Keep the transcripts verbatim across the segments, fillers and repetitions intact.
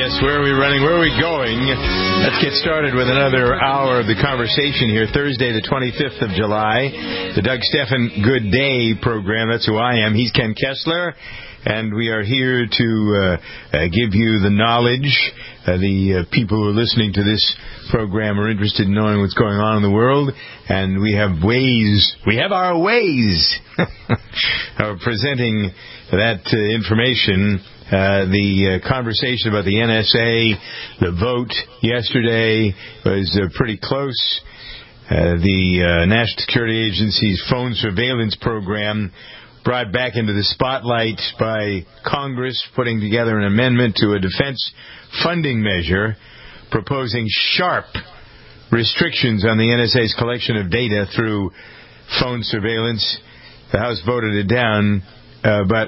Yes, where are we running? Where are we going? Let's get started with another hour of the conversation here. Thursday, the twenty-fifth of July, the Doug Stephan Good Day program. That's who I am. He's Ken Kessler, and we are here to uh, uh, give you the knowledge. Uh, the uh, people who are listening to this program are interested in knowing what's going on in the world, and we have ways, we have our ways of presenting that uh, information. Uh, the uh, conversation about the N S A, the vote yesterday was uh, pretty close. Uh, the uh, National Security Agency's phone surveillance program brought back into the spotlight by Congress, putting together an amendment to a defense funding measure proposing sharp restrictions on the N S A's collection of data through phone surveillance. The House voted it down, uh, but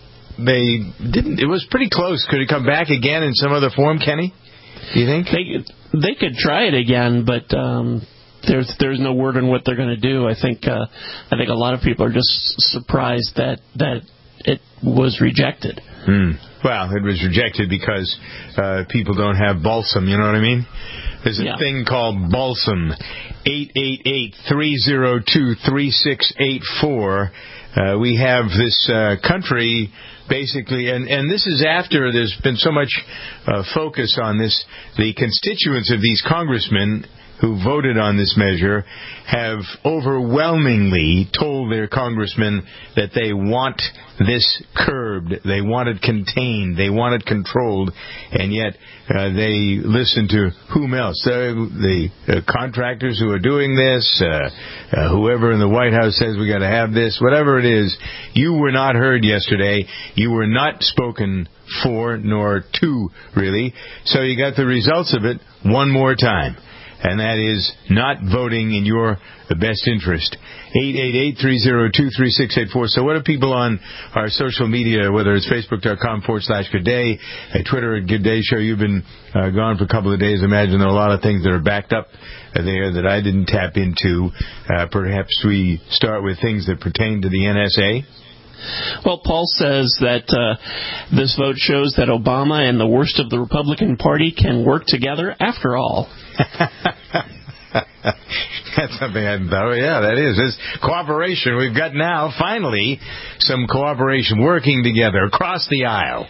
they didn't. It was pretty close. Could it come back again in some other form, Kenny? Do you think? They, they could try it again, but um, there's there's no word on what they're going to do. I think uh, I think a lot of people are just surprised that, that it was rejected. Hmm. Well, it was rejected because uh, people don't have balsam, you know what I mean? There's a yeah. thing called balsam. eight eight eight, three oh two, three six eight four. Uh, we have this uh, country basically, and, and this is after there's been so much uh, focus on this. The constituents of these congressmen who voted on this measure have overwhelmingly told their congressmen that they want this curbed, they want it contained, they want it controlled, and yet uh, they listen to whom else? Uh, the uh, contractors who are doing this, uh, uh, whoever in the White House says we got to have this, whatever it is. You were not heard yesterday. You were not spoken for, nor to, really. So you got the results of it one more time. And that is not voting in your best interest. eight eight eight, three oh two, three six eight four. So what do people on our social media, whether it's facebook.com forward slash Good Day, uh, Twitter at Good Day Show, you've been uh, gone for a couple of days. I imagine there are a lot of things that are backed up uh, there that I didn't tap into. Uh, perhaps we start with things that pertain to the N S A. Well, Paul says that uh, this vote shows that Obama and the worst of the Republican Party can work together after all. That's something I hadn't thought of. Yeah, that is. It's cooperation. We've got now, finally, some cooperation, working together across the aisle.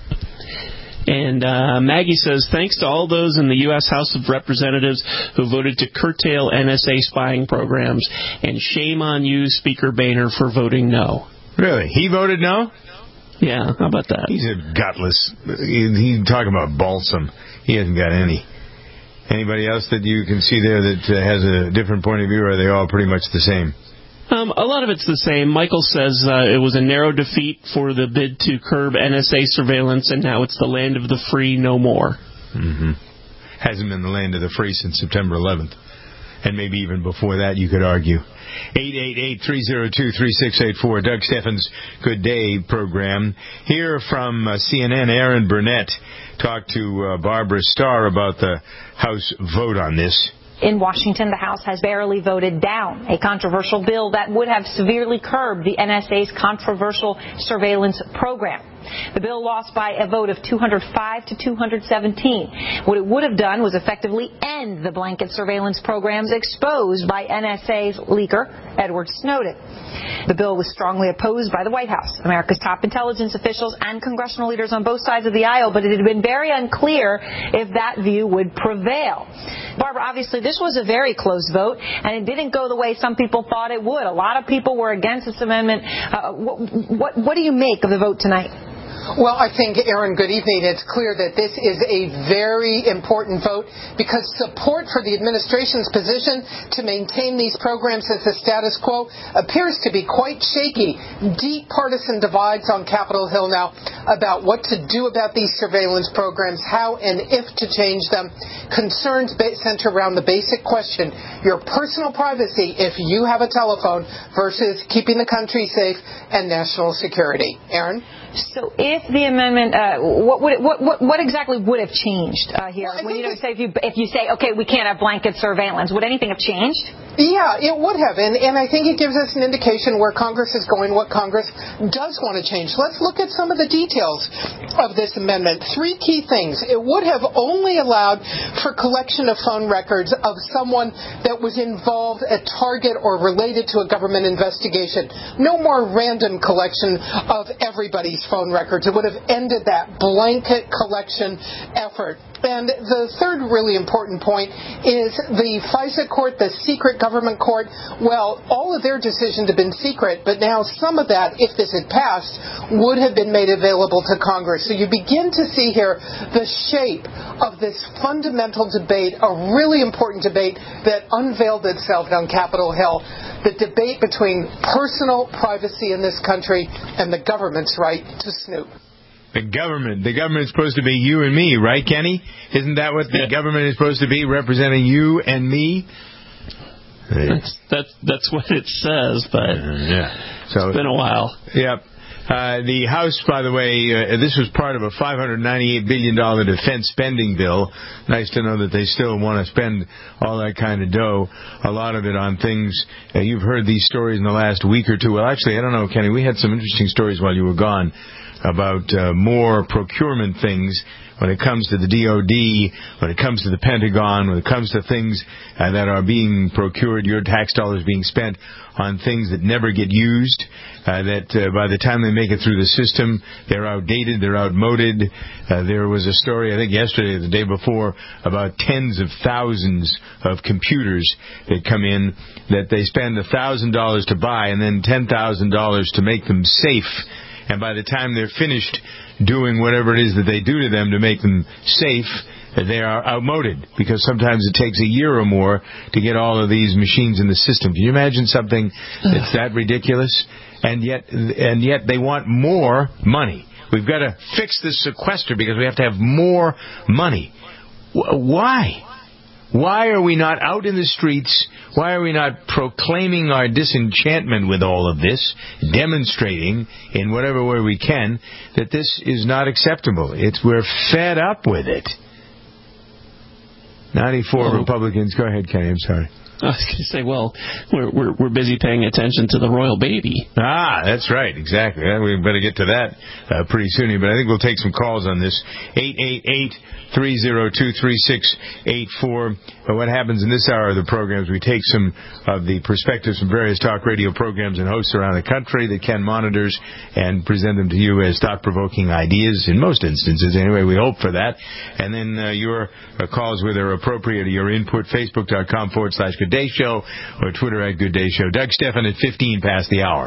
And uh, Maggie says, thanks to all those in the U S House of Representatives who voted to curtail N S A spying programs, and shame on you, Speaker Boehner, for voting no. Really? He voted no? Yeah, how about that? He's a gutless. He's he talking about balsam. He hasn't got any. Anybody else that you can see there that uh, has a different point of view, or are they all pretty much the same? Um, a lot of it's the same. Michael says uh, it was a narrow defeat for the bid to curb N S A surveillance, and now it's the land of the free no more. Mm-hmm. Hasn't been the land of the free since September eleventh. And maybe even before that, you could argue. eight eight eight, three oh two, three six eight four, Doug Stephan's Good Day program. Here from uh, C N N, Aaron Burnett talked to uh, Barbara Starr about the House vote on this. In Washington, the House has barely voted down a controversial bill that would have severely curbed the N S A's controversial surveillance program. The bill lost by a vote of two hundred five to two hundred seventeen. What it would have done was effectively end the blanket surveillance programs exposed by N S A's leaker, Edward Snowden. The bill was strongly opposed by the White House, America's top intelligence officials, and congressional leaders on both sides of the aisle, but it had been very unclear if that view would prevail. Barbara, obviously this was a very close vote, and it didn't go the way some people thought it would. A lot of people were against this amendment. Uh, what, what, what do you make of the vote tonight? Well, I think, Aaron, good evening. It's clear that this is a very important vote because support for the administration's position to maintain these programs as the status quo appears to be quite shaky. Deep partisan divides on Capitol Hill now about what to do about these surveillance programs, how and if to change them. Concerns center around the basic question, your personal privacy if you have a telephone versus keeping the country safe and national security. Aaron? So if the amendment, uh, what, would it, what, what what exactly would have changed uh, here? Well, when you know, say if you if you say, okay, we can't have blanket surveillance, would anything have changed? Yeah, it would have, and, and I think it gives us an indication where Congress is going, what Congress does want to change. Let's look at some of the details of this amendment. Three key things. It would have only allowed for collection of phone records of someone that was involved, a target, or related to a government investigation. No more random collection of everybody's phone records. It would have ended that blanket collection effort. And the third really important point is the FISA court, the secret government court. Well, all of their decisions have been secret, but now some of that, if this had passed, would have been made available to Congress. So you begin to see here the shape of this fundamental debate, a really important debate that unveiled itself on Capitol Hill, the debate between personal privacy in this country and the government's right to snoop. The government. The government is supposed to be you and me, right, Kenny? Isn't that what the yeah. government is supposed to be, representing you and me? That's that's, that's what it says, but uh, yeah. so, it's been a while. Yep. Uh, the House, by the way, uh, this was part of a five hundred ninety-eight billion dollars defense spending bill. Nice to know that they still want to spend all that kind of dough, a lot of it on things. Uh, you've heard these stories in the last week or two. Well, actually, I don't know, Kenny, we had some interesting stories while you were gone about uh, more procurement things when it comes to the D O D, when it comes to the Pentagon, when it comes to things uh, that are being procured, your tax dollars being spent on things that never get used, uh, that uh, by the time they make it through the system, they're outdated, they're outmoded. Uh, there was a story, I think yesterday or the day before, about tens of thousands of computers that come in that they spend one thousand dollars to buy and then ten thousand dollars to make them safe. And by the time they're finished doing whatever it is that they do to them to make them safe, they are outmoded, because sometimes it takes a year or more to get all of these machines in the system. Can you imagine something that's that ridiculous? And yet, and yet they want more money. We've got to fix this sequester because we have to have more money. Why? Why are we not out in the streets? Why are we not proclaiming our disenchantment with all of this, demonstrating in whatever way we can that this is not acceptable? It's we're fed up with it. ninety-four oh. Republicans. Go ahead, Kenny. I'm sorry. I was going to say, well, we're, we're we're busy paying attention to the royal baby. Ah, that's right, exactly. We better get to that uh, pretty soon. But I think we'll take some calls on this. eight eight eight, three oh two, three six eight four. But what happens in this hour of the programs, we take some of the perspectives from various talk radio programs and hosts around the country that Ken monitors and present them to you as thought-provoking ideas, in most instances. Anyway, we hope for that. And then uh, your uh, calls, where they're appropriate, your input, facebook.com forward slash Good Day Show or Twitter at Good Day Show. Doug Stephan at fifteen past the hour.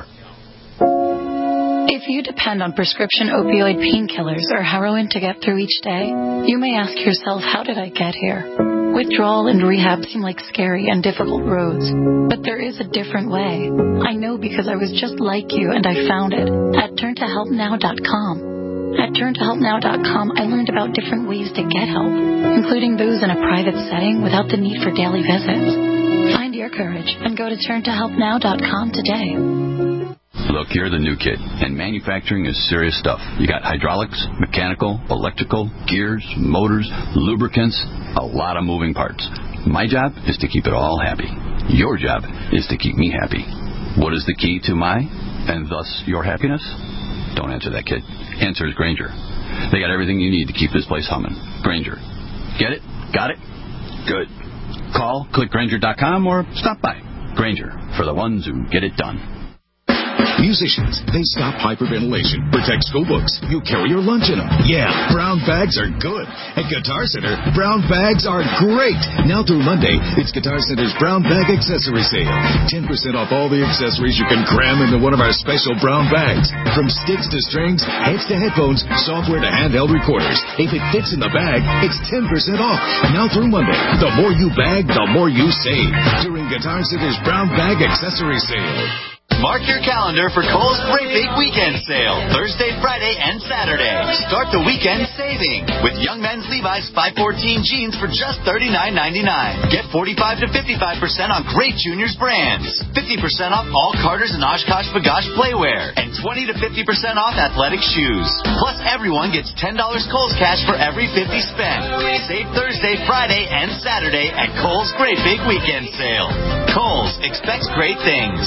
If you depend on prescription opioid painkillers or heroin to get through each day, you may ask yourself, how did I get here? Withdrawal and rehab seem like scary and difficult roads, but there is a different way. I know because I was just like you and I found it at turn to help now dot com. At turn to help now dot com, I learned about different ways to get help, including those in a private setting without the need for daily visits. Find your courage and go to turn to help now dot com today. Look, you're the new kid, and manufacturing is serious stuff. You got hydraulics, mechanical, electrical, gears, motors, lubricants, a lot of moving parts. My job is to keep it all happy. Your job is to keep me happy. What is the key to my, and thus your happiness? Don't answer that, kid. Answer is Grainger. They got everything you need to keep this place humming. Grainger. Get it? Got it? Good. Call, click Grainger dot com, or stop by. Grainger, for the ones who get it done. Musicians, they stop hyperventilation, protect school books. You carry your lunch in them. Yeah, brown bags are good. At Guitar Center, brown bags are great. Now through Monday, it's Guitar Center's Brown Bag Accessory Sale. ten percent off all the accessories you can cram into one of our special brown bags. From sticks to strings, heads to headphones, software to handheld recorders. If it fits in the bag, it's ten percent off. Now through Monday, the more you bag, the more you save. During Guitar Center's Brown Bag Accessory Sale. Mark your calendar for Kohl's Great Big Weekend Sale, Thursday, Friday, and Saturday. Start the weekend saving with young men's Levi's five fourteen jeans for just thirty-nine ninety-nine. Get forty-five to fifty-five percent on great juniors brands, fifty percent off all Carter's and Oshkosh B'gosh playwear, and twenty to fifty percent off athletic shoes. Plus, everyone gets ten dollars Kohl's cash for every fifty spent. Save Thursday, Friday, and Saturday at Kohl's Great Big Weekend Sale. Kohl's expects great things.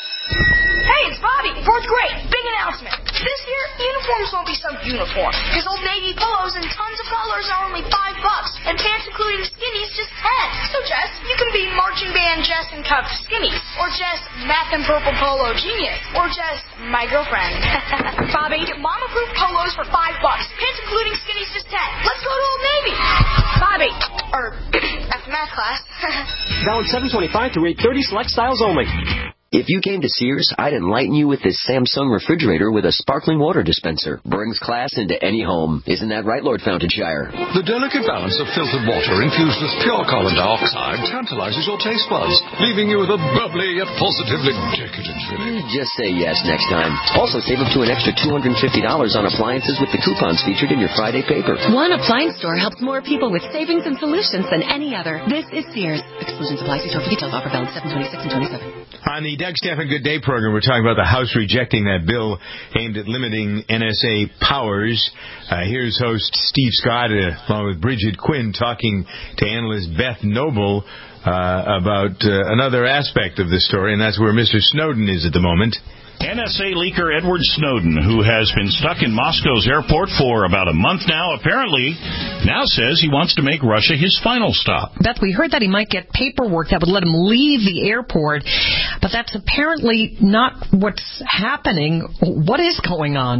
Hey, it's Bobby, fourth grade. Big announcement. This year, uniforms won't be so uniform, because Old Navy polos in tons of colors are only five bucks, and pants including skinnies just ten. So, Jess, you can be marching band Jess and cuffed skinnies, or Jess math and purple polo genius, or Jess my girlfriend. Bobby, get mom-approved polos for five bucks, pants including skinnies just ten. Let's go to Old Navy. Bobby, or after math class. Valid seven twenty-five through eight thirty, select styles only. If you came to Sears, I'd enlighten you with this Samsung refrigerator with a sparkling water dispenser. Brings class into any home. Isn't that right, Lord Fountainshire? The delicate balance of filtered water infused with pure carbon dioxide tantalizes your taste buds, leaving you with a bubbly yet positively decadent feeling. Just say yes next time. Also, save up to an extra two hundred fifty dollars on appliances with the coupons featured in your Friday paper. One appliance store helps more people with savings and solutions than any other. This is Sears. Exclusions apply. See store for details. Offer valid seven twenty-six and twenty-seven. On the Doug Stephan Good Day program, we're talking about the House rejecting that bill aimed at limiting N S A powers. Uh, here's host Steve Scott, uh, along with Bridget Quinn, talking to analyst Beth Noble uh, about uh, another aspect of the story, and that's where Mister Snowden is at the moment. N S A leaker Edward Snowden, who has been stuck in Moscow's airport for about a month now, apparently now says he wants to make Russia his final stop. Beth, we heard that he might get paperwork that would let him leave the airport, but that's apparently not what's happening. What is going on?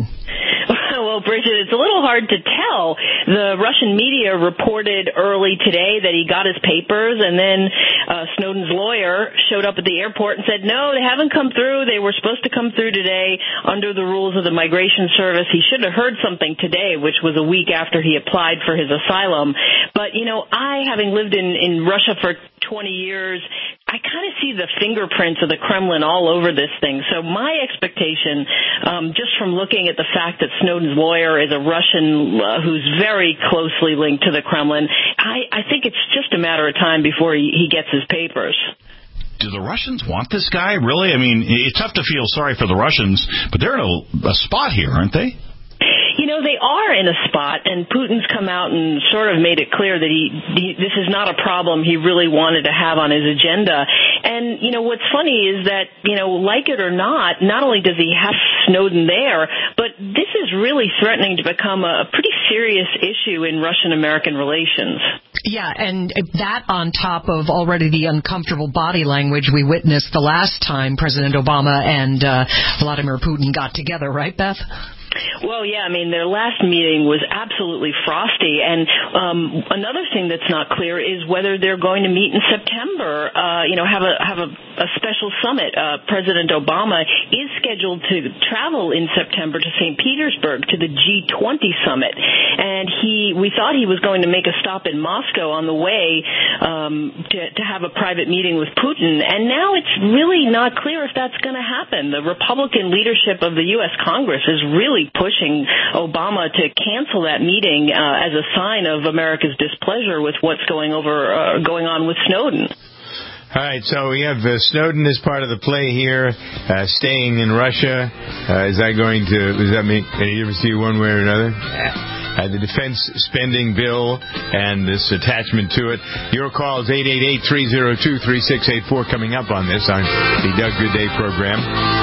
Well, Bridget, it's a little hard to tell. The Russian media reported early today that he got his papers, and then uh, Snowden's lawyer showed up at the airport and said, no, they haven't come through. They were supposed to come through today under the rules of the Migration Service. He should have heard something today, which was a week after he applied for his asylum. But, you know, I, having lived in, in Russia for twenty years, I kind of see the fingerprints of the Kremlin all over this thing. So my expectation, um, just from looking at the fact that Snowden's lawyer is a Russian uh, who's very closely linked to the Kremlin, I, I think it's just a matter of time before he, he gets his papers. Do the Russians want this guy, really? I mean, it's tough to feel sorry for the Russians, but they're in a, a spot here, aren't they? You know, they are in a spot, and Putin's come out and sort of made it clear that he, he this is not a problem he really wanted to have on his agenda. And, you know, what's funny is that, you know, like it or not, not only does he have Snowden there, but this is really threatening to become a pretty serious issue in Russian-American relations. Yeah, and that on top of already the uncomfortable body language we witnessed the last time President Obama and uh, Vladimir Putin got together, right, Beth? Well, yeah, I mean, their last meeting was absolutely frosty. And um, another thing that's not clear is whether they're going to meet in September, uh, you know, have a have a, a special summit. Uh, President Obama is scheduled to travel in September to Saint Petersburg to the G twenty summit. And he, we thought he was going to make a stop in Moscow on the way um, to, to have a private meeting with Putin. And now it's really not clear if that's going to happen. The Republican leadership of the U S Congress is really pushing Obama to cancel that meeting uh, as a sign of America's displeasure with what's going over uh, going on with Snowden. All right, so we have uh, Snowden as part of the play here, uh, staying in Russia. Uh, is that going to, does that make any difference to you one way or another? Uh, the defense spending bill and this attachment to it. Your call is eight eight eight, three oh two, three six eight four coming up on this on the Doug Good Day program.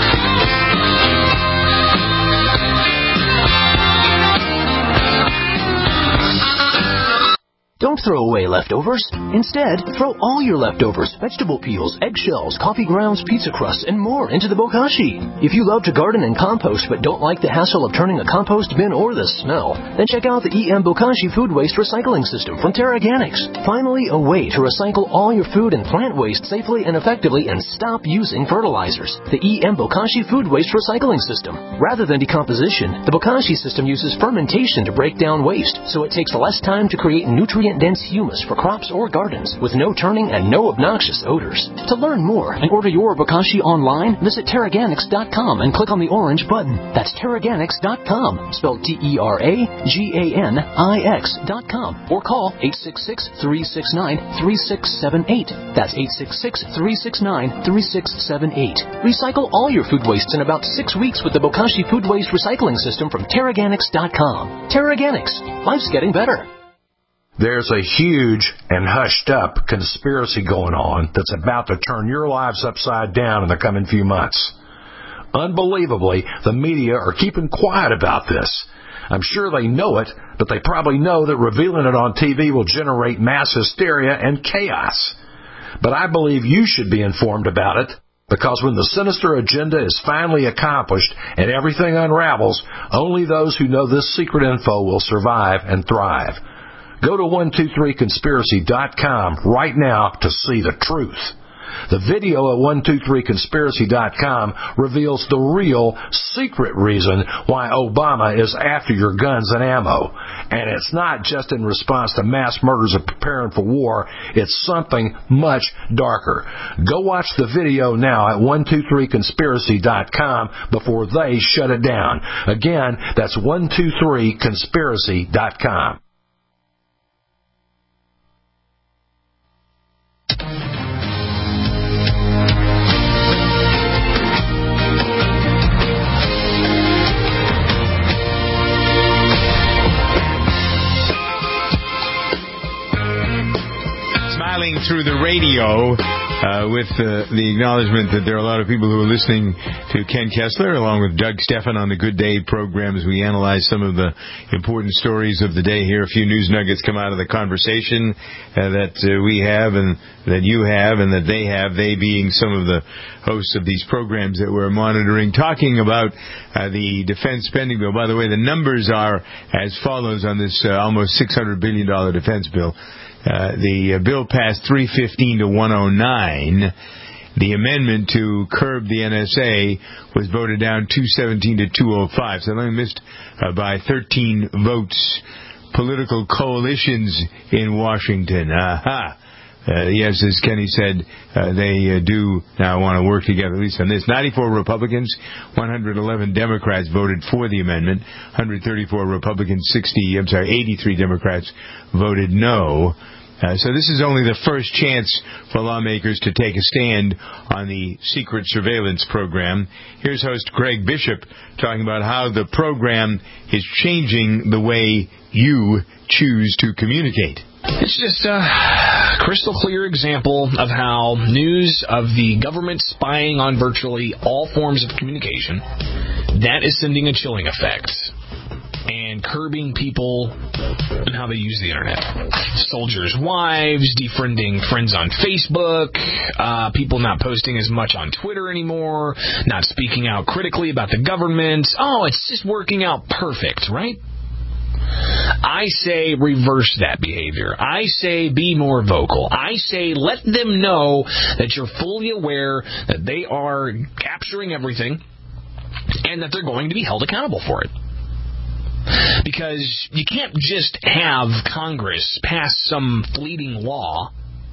Don't throw away leftovers. Instead, throw all your leftovers, vegetable peels, eggshells, coffee grounds, pizza crusts, and more into the bokashi. If you love to garden and compost but don't like the hassle of turning a compost bin or the smell, then check out the E M Bokashi Food Waste Recycling System from Terraganics. Finally, a way to recycle all your food and plant waste safely and effectively and stop using fertilizers. The E M Bokashi Food Waste Recycling System. Rather than decomposition, the Bokashi system uses fermentation to break down waste, so it takes less time to create nutrient nutrient-dense humus for crops or gardens with no turning and no obnoxious odors. To learn more and order your Bokashi online, visit Terraganics dot com and click on the orange button. That's Terraganics dot com, spelled T E R A G A N I X dot com, or call eight six six, three six nine, three six seven eight. That's eight six six, three six nine, three six seven eight. Recycle all your food wastes in about six weeks with the Bokashi Food Waste Recycling System from Terraganics dot com. Terraganics. Life's getting better. There's a huge and hushed-up conspiracy going on that's about to turn your lives upside down in the coming few months. Unbelievably, the media are keeping quiet about this. I'm sure they know it, but they probably know that revealing it on T V will generate mass hysteria and chaos. But I believe you should be informed about it, because when the sinister agenda is finally accomplished and everything unravels, only those who know this secret info will survive and thrive. Go to one two three conspiracy dot com right now to see the truth. The video at one two three conspiracy dot com reveals the real, secret reason why Obama is after your guns and ammo. And it's not just in response to mass murders and preparing for war. It's something much darker. Go watch the video now at one two three conspiracy dot com before they shut it down. Again, that's one two three conspiracy dot com. Through the radio uh, with uh, the acknowledgement that there are a lot of people who are listening to Ken Kessler along with Doug Stephan on the Good Day program as we analyze some of the important stories of the day here. A few news nuggets come out of the conversation uh, that uh, we have and that you have and that they have, they being some of the hosts of these programs that we're monitoring, talking about uh, the defense spending bill. By the way, the numbers are as follows on this uh, almost six hundred billion dollars defense bill. Uh, the uh, bill passed three fifteen to one oh nine. The amendment to curb the N S A was voted down two seventeen to two oh five. So they only missed uh, by thirteen votes. Political coalitions in Washington. Aha. Uh, yes, as Kenny said, uh, they uh, do now want to work together, at least on this. ninety-four Republicans, one hundred eleven Democrats voted for the amendment. one hundred thirty-four Republicans, sixty, I'm sorry, eighty-three Democrats voted no. Uh, so this is only the first chance for lawmakers to take a stand on the secret surveillance program. Here's host Greg Bishop talking about how the program is changing the way you choose to communicate. It's just a crystal clear example of how news of the government spying on virtually all forms of communication, that is sending a chilling effect and curbing people and how they use the internet. Soldiers' wives, defriending friends on Facebook, uh, people not posting as much on Twitter anymore, not speaking out critically about the government. Oh, it's just working out perfect, right? I say reverse that behavior. I say be more vocal. I say let them know that you're fully aware that they are capturing everything and that they're going to be held accountable for it. Because you can't just have Congress pass some fleeting law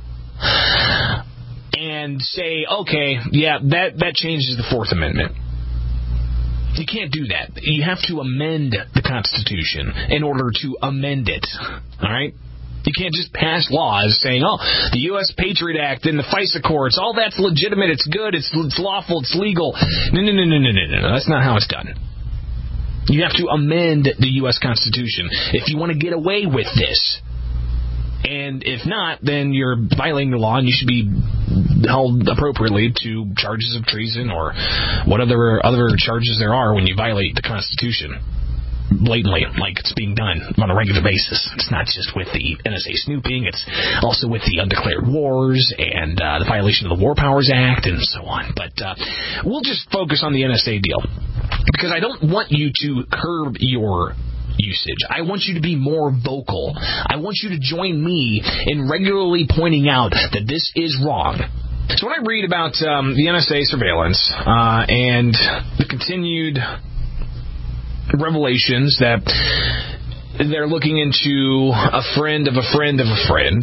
and say, okay, yeah, that, that changes the Fourth Amendment. You can't do that. You have to amend the Constitution in order to amend it. All right? You can't just pass laws saying, oh, the U S Patriot Act and the FISA courts, all that's legitimate, it's good, it's, it's lawful, it's legal. No, no, no, no, no, no, no. That's not how it's done. You have to amend the U S Constitution if you want to get away with this. And if not, then you're violating the law and you should be held appropriately to charges of treason or whatever other charges there are when you violate the Constitution blatantly, like it's being done on a regular basis. It's not just with the N S A snooping, it's also with the undeclared wars and uh, the violation of the War Powers Act and so on. But uh, we'll just focus on the N S A deal because I don't want you to curb your usage. I want you to be more vocal. I want you to join me in regularly pointing out that this is wrong. So when I read about um, the N S A surveillance uh, and the continued revelations that they're looking into a friend of a friend of a friend.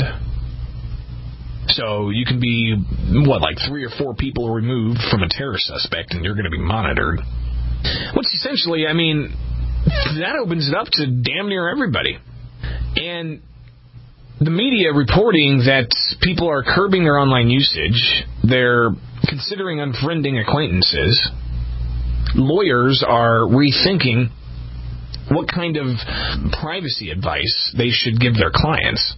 So you can be, what, like three or four people removed from a terror suspect, and you're going to be monitored. Which essentially, I mean, that opens it up to damn near everybody. And the media reporting that people are curbing their online usage, they're considering unfriending acquaintances, lawyers are rethinking what kind of privacy advice they should give their clients.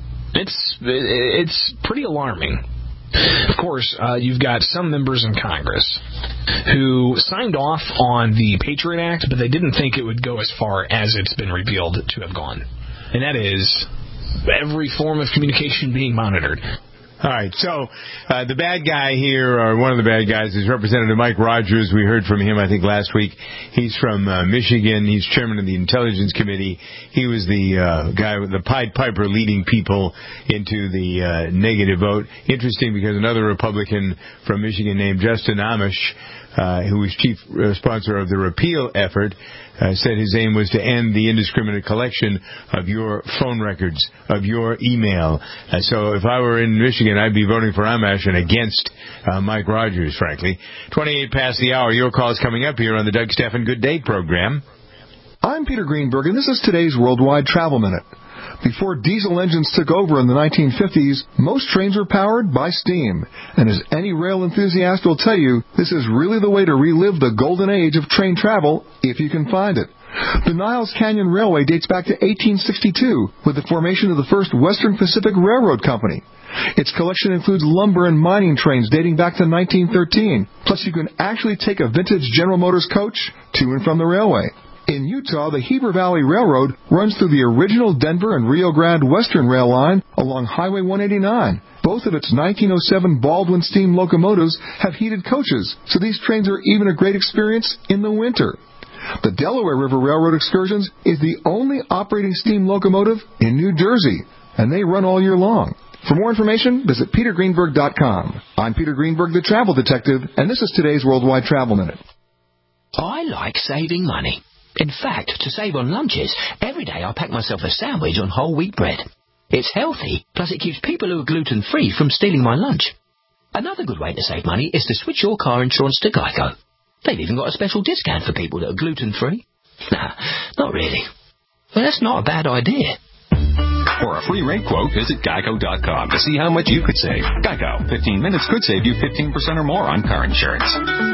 It's it's pretty alarming. Of course, uh, you've got some members in Congress who signed off on the Patriot Act, but they didn't think it would go as far as it's been revealed to have gone. And that is every form of communication being monitored. All right, so uh, the bad guy here, or one of the bad guys, is Representative Mike Rogers. We heard from him, I think, last week. He's from uh, Michigan. He's chairman of the Intelligence Committee. He was the uh, guy with the Pied Piper leading people into the uh, negative vote. Interesting, because another Republican from Michigan named Justin Amish, uh, who was chief uh, sponsor of the repeal effort, Uh, said his aim was to end the indiscriminate collection of your phone records, of your email. Uh, so if I were in Michigan, I'd be voting for Amash and against uh, Mike Rogers, frankly. twenty-eight past the hour. Your call is coming up here on the Doug Stephan Good Day program. I'm Peter Greenberg, and this is today's Worldwide Travel Minute. Before diesel engines took over in the nineteen fifties, most trains were powered by steam. And as any rail enthusiast will tell you, this is really the way to relive the golden age of train travel, if you can find it. The Niles Canyon Railway dates back to eighteen sixty-two, with the formation of the first Western Pacific Railroad Company. Its collection includes lumber and mining trains dating back to nineteen thirteen. Plus, you can actually take a vintage General Motors coach to and from the railway. In Utah, the Heber Valley Railroad runs through the original Denver and Rio Grande Western Rail line along Highway one eighty-nine. Both of its nineteen oh seven Baldwin steam locomotives have heated coaches, so these trains are even a great experience in the winter. The Delaware River Railroad Excursions is the only operating steam locomotive in New Jersey, and they run all year long. For more information, visit peter greenberg dot com. I'm Peter Greenberg, the Travel Detective, and this is today's Worldwide Travel Minute. I like saving money. In fact, to save on lunches, every day I pack myself a sandwich on whole wheat bread. It's healthy, plus it keeps people who are gluten-free from stealing my lunch. Another good way to save money is to switch your car insurance to Geico. They've even got a special discount for people that are gluten-free. Nah, not really. But that's not a bad idea. For a free rate quote, visit geico dot com to see how much you could save. Geico. fifteen minutes could save you fifteen percent or more on car insurance.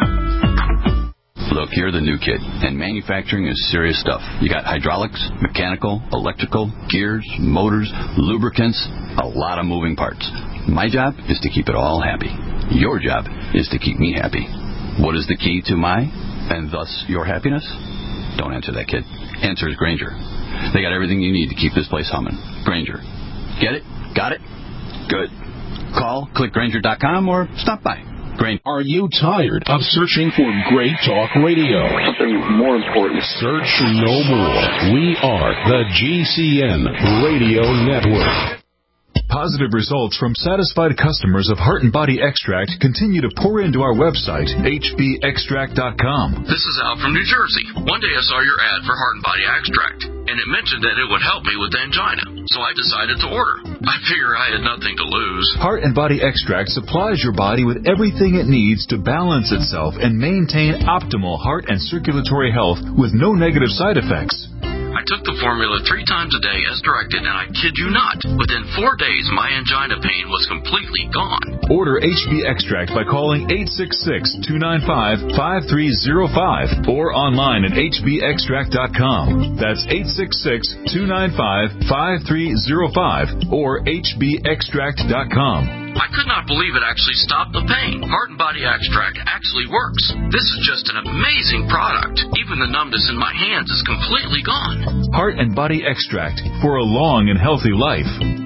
Look, you're the new kid, and manufacturing is serious stuff. You got hydraulics, mechanical, electrical, gears, motors, lubricants, a lot of moving parts. My job is to keep it all happy. Your job is to keep me happy. What is the key to my, and thus your happiness? Don't answer that, kid. Answer is Grainger. They got everything you need to keep this place humming. Grainger. Get it? Got it? Good. Call, click Grainger dot com, or stop by. Grainger. Are you tired of searching for great talk radio? Something more important. Search no more. We are the G C N Radio Network. Positive results from satisfied customers of Heart and Body Extract continue to pour into our website, H B extract dot com. This is Al from New Jersey. One day I saw your ad for Heart and Body Extract, and it mentioned that it would help me with angina, so I decided to order. I figure I had nothing to lose. Heart and Body Extract supplies your body with everything it needs to balance itself and maintain optimal heart and circulatory health with no negative side effects. I took the formula three times a day as directed, and I kid you not, within four days, my angina pain was completely gone. Order H B Extract by calling eight six six, two nine five, five three zero five or online at H B extract dot com. That's eight six six, two nine five, five three zero five or H B extract dot com. I could not believe it actually stopped the pain. Heart and Body Extract actually works. This is just an amazing product. Even the numbness in my hands is completely gone. Heart and Body Extract for a long and healthy life.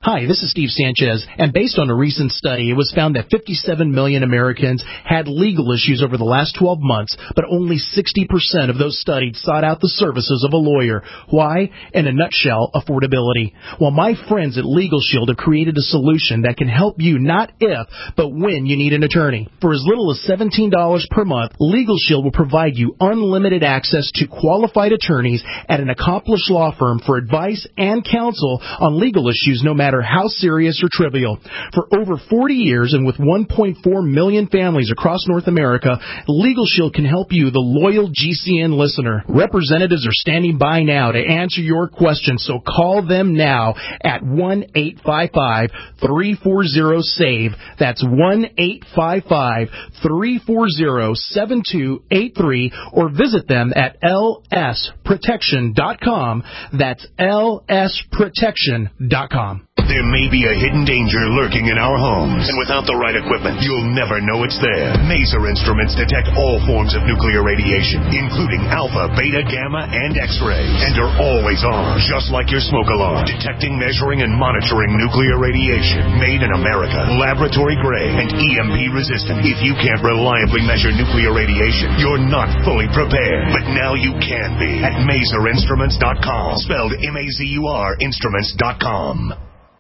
Hi, this is Steve Sanchez, and based on a recent study, it was found that fifty-seven million Americans had legal issues over the last twelve months, but only sixty percent of those studied sought out the services of a lawyer. Why? In a nutshell, affordability. Well, my friends at Legal Shield have created a solution that can help you not if, but when you need an attorney. For as little as seventeen dollars per month, Legal Shield will provide you unlimited access to qualified attorneys at an accomplished law firm for advice and counsel on legal issues, no matter how serious or trivial. For over forty years and with one point four million families across North America, Legal Shield can help you, the loyal G C N listener. Representatives are standing by now to answer your questions, so call them now at one eight five five, three four zero, S A V E. That's one eight five five, three four zero, seven two eight three, or visit them at L S protection dot com. That's L S protection dot com. There may be a hidden danger lurking in our homes, and without the right equipment, you'll never know it's there. Maser Instruments detect all forms of nuclear radiation, including alpha, beta, gamma, and X-ray, and are always on, just like your smoke alarm, detecting, measuring, and monitoring nuclear radiation. Made in America, laboratory grade, and E M P resistant. If you can't reliably measure nuclear radiation, you're not fully prepared. But now you can be at Maser Instruments dot com, spelled M A Z U R Instruments dot com.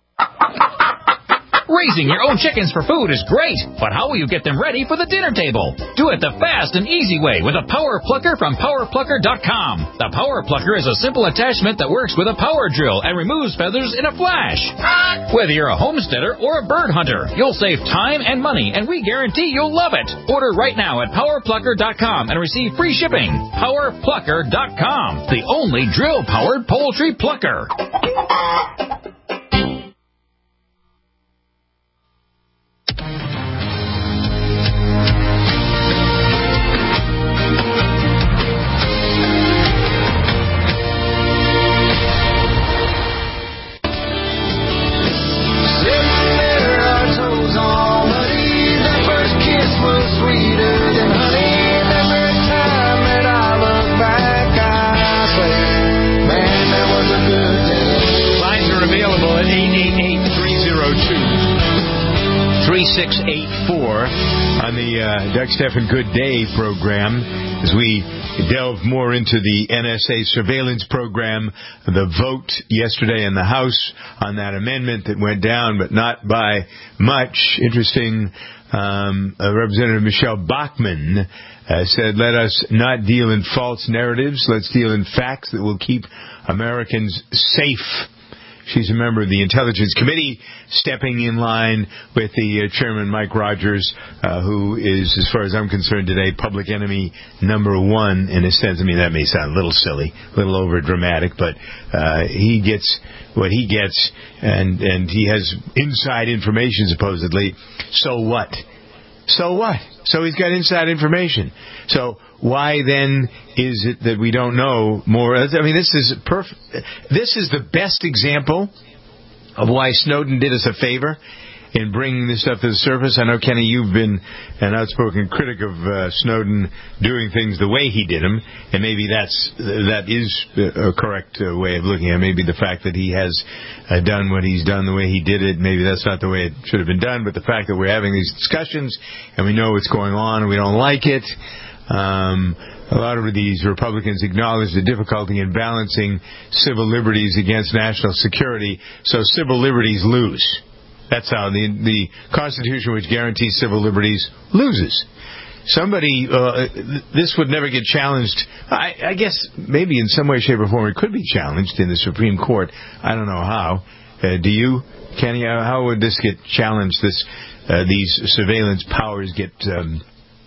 Raising your own chickens for food is great, but how will you get them ready for the dinner table? Do it the fast and easy way with a Power Plucker from Power Plucker dot com. The Power Plucker is a simple attachment that works with a power drill and removes feathers in a flash. Whether you're a homesteader or a bird hunter, you'll save time and money, and we guarantee you'll love it. Order right now at Power Plucker dot com and receive free shipping. Power Plucker dot com, the only drill-powered poultry plucker. six eight four on the uh, Doug Stephan Good Day program as we delve more into the N S A surveillance program, the vote yesterday in the House on that amendment that went down, but not by much. Interesting, um, uh, Representative Michelle Bachmann uh, said, let us not deal in false narratives. Let's deal in facts that will keep Americans safe. She's a member of the Intelligence Committee, stepping in line with the uh, Chairman Mike Rogers, uh, who is, as far as I'm concerned today, public enemy number one in a sense. I mean, that may sound a little silly, a little over dramatic, but uh, he gets what he gets, and, and he has inside information, supposedly. So what? So what? So he's got inside information. So why then is it that we don't know more? I mean, this is perfect. This is the best example of why Snowden did us a favor in bringing this stuff to the surface. I know, Kenny, you've been an outspoken critic of uh, Snowden doing things the way he did them, and maybe that's that is a correct uh, way of looking at it. Maybe the fact that he has uh, done what he's done the way he did it, maybe that's not the way it should have been done, but the fact that we're having these discussions and we know what's going on and we don't like it. Um, a lot of these Republicans acknowledge the difficulty in balancing civil liberties against national security, so civil liberties lose. That's how the the Constitution, which guarantees civil liberties, loses. Somebody, uh, this would never get challenged. I, I guess maybe in some way, shape, or form it could be challenged in the Supreme Court. I don't know how. Uh, do you, Kenny? How would this get challenged? This uh, these surveillance powers get um,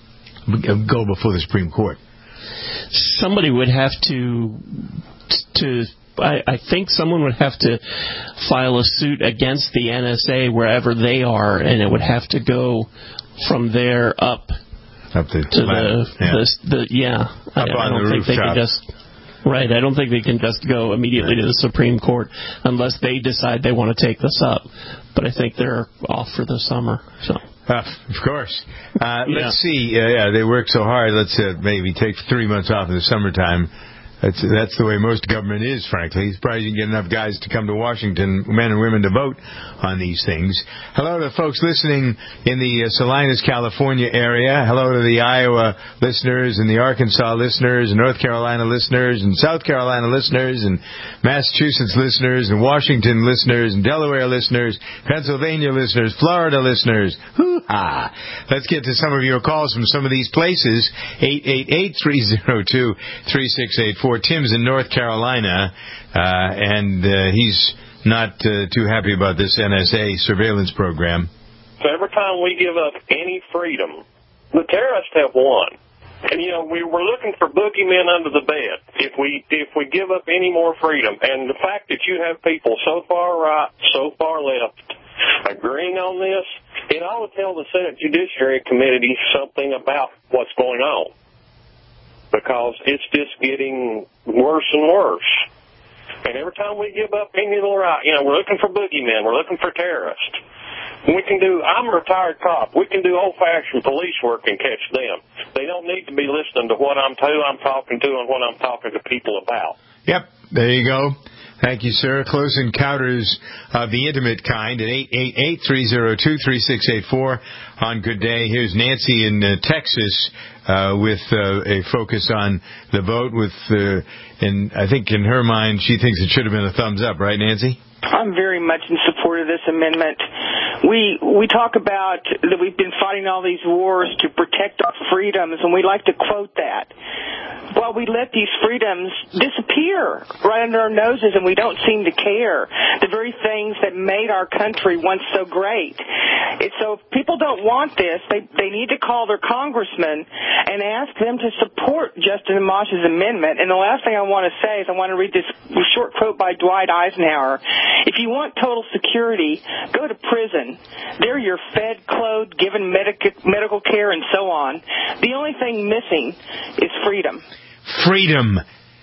go before the Supreme Court? Somebody would have to to. I, I think someone would have to file a suit against the N S A wherever they are, and it would have to go from there up, up to, to the, yeah. the, the yeah. Up I, on I don't the think they rooftop. can just right. I don't think they can just go immediately to the Supreme Court unless they decide they want to take this up. But I think they're off for the summer. So. Uh, of course. Uh, yeah. Let's see. Uh, yeah, they work so hard. Let's uh, maybe take three months off in the summertime. That's that's the way most government is, frankly. It's probably you can get enough guys to come to Washington, men and women, to vote on these things. Hello to folks listening in the uh, Salinas, California area. Hello to the Iowa listeners and the Arkansas listeners and North Carolina listeners and South Carolina listeners and Massachusetts listeners and Washington listeners and Delaware listeners, Pennsylvania listeners, Florida listeners. Hoo-ha! Let's get to some of your calls from some of these places. eight eight eight, three oh two, three six eight four. Tim's in North Carolina, uh, and uh, he's not uh, too happy about this N S A surveillance program. So every time we give up any freedom, the terrorists have won. And, you know, we were looking for boogeymen under the bed if we if we give up any more freedom. And the fact that you have people so far right, so far left, agreeing on this, it ought to tell the Senate Judiciary Committee something about what's going on. Because it's just getting worse and worse. And every time we give up any little right, you know, we're looking for boogeymen, we're looking for terrorists. We can do, I'm a retired cop, we can do old-fashioned police work and catch them. They don't need to be listening to what I'm, who I'm talking to and what I'm talking to people about. Yep, there you go. Thank you, sir. Close encounters of the intimate kind at eight eight eight, three oh two, three six eight four on Good Day. Here's Nancy in uh, Texas uh, with uh, a focus on the vote. With, uh, and I think in her mind, she thinks it should have been a thumbs up, right, Nancy? I'm very much in support of this amendment. We we talk about that we've been fighting all these wars to protect our freedoms, and we like to quote that. While we let these freedoms disappear right under our noses and we don't seem to care, the very things that made our country once so great. It's so if people don't want this, they, they need to call their congressman and ask them to support Justin Amash's amendment. And the last thing I want to say is I want to read this short quote by Dwight Eisenhower. If you want total security, go to prison. There you're fed, clothed, given medic- medical care, and so on. The only thing missing is freedom. Freedom.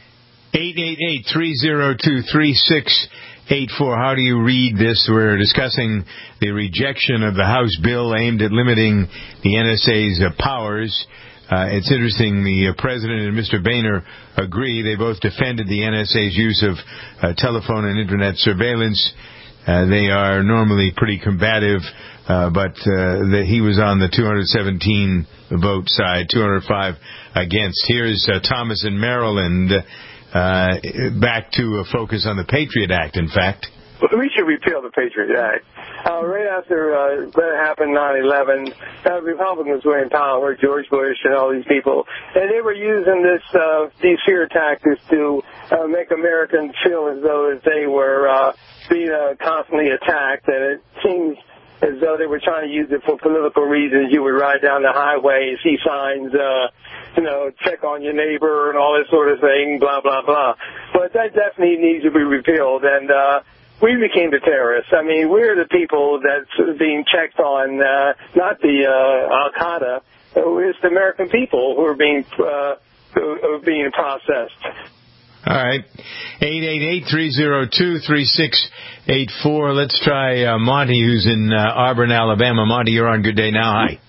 eight eight eight, three oh two, three six eight four. How do you read this? We're discussing the rejection of the House bill aimed at limiting the N S A's uh, powers. Uh, it's interesting, the uh, President and Mister Boehner agree. They both defended the N S A's use of uh, telephone and Internet surveillance. Uh, they are normally pretty combative, uh, but uh, the, he was on the two hundred seventeen vote side, two hundred five against. Here's uh, Thomas in Maryland, uh, back to a focus on the Patriot Act, in fact. We should repeal the Patriot Act. Uh, right after uh, that happened, nine eleven, uh, Republicans were in power, George Bush and all these people, and they were using this uh, these fear tactics to uh, make Americans feel as though as they were uh, being uh, constantly attacked, and it seems as though they were trying to use it for political reasons. You would ride down the highway and see signs, uh, you know, check on your neighbor and all this sort of thing, blah, blah, blah. But that definitely needs to be repealed, and uh, we became the terrorists. I mean, we're the people that's being checked on, uh, not the uh, Al-Qaeda. It's the American people who are being uh, who are being processed. All right. eight eight eight, three oh two, three six eight four. Let's try uh, Monty, who's in uh, Auburn, Alabama. Monty, you're on Good Day Now. Hi.